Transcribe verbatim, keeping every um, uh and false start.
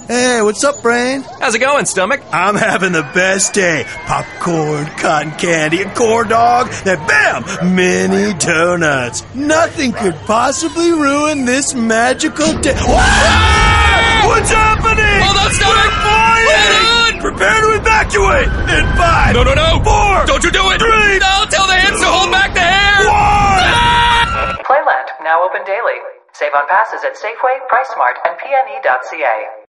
Hey, what's up, brain? How's it going, stomach? I'm having the best day. Popcorn, cotton candy, a corn dog, then bam, mini donuts. Nothing could possibly ruin this magical day. Whoa! What's happening? Hold on, stomach! Hold on! Prepare to evacuate! In five! No, no, no! Four! Don't you do it! Three! No, tell the hands to hold back the hair! One! Playland, now open daily. Save on passes at Safeway, PriceSmart, and P N E dot C A.